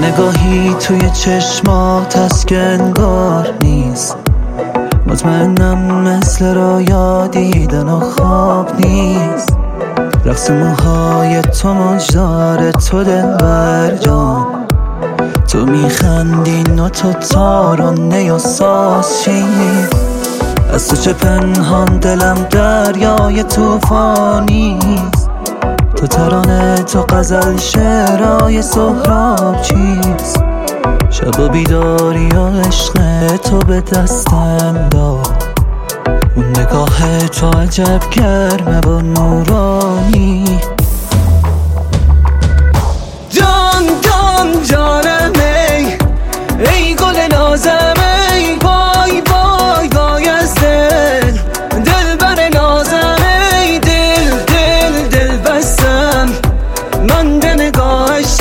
نگاهی توی چشمات هست که انگار نیست. مطمئنم مثل رویا دیدن و خواب نیست. رقص موهای تو مجدار تو دلبر جان، تو میخندی و تو تارانه و سازشی. از تو چه پنهان دلم دریای توفانیست. تو ترانه تو غزل شعرهای سهراب چیست. شب و بیداری و عشق تو به دستم داد. اون نگاه تو عجب گرمه و نورانی. جان جان جانم ای گل نازم ای وای وای وای از دل بر نازم ای دل بستم من به نگاهش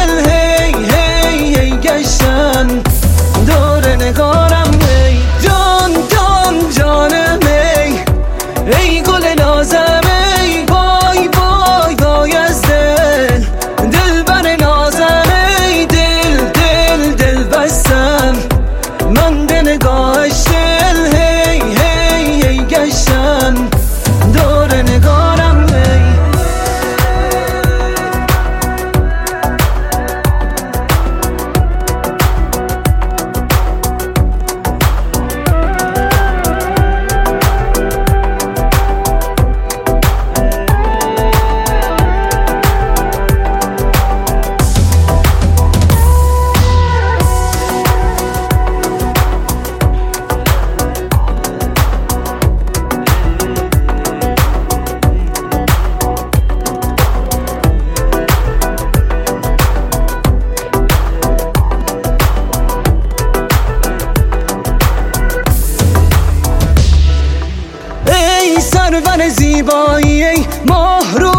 هی گشتم دور نگارم ای جان جان جانم ای گل نازم ای وای وای وای از دل بر نازم ای دل بستم من به نگاهش هی گشتم دور نگارم ای. سرور زیبایی ای ماه رو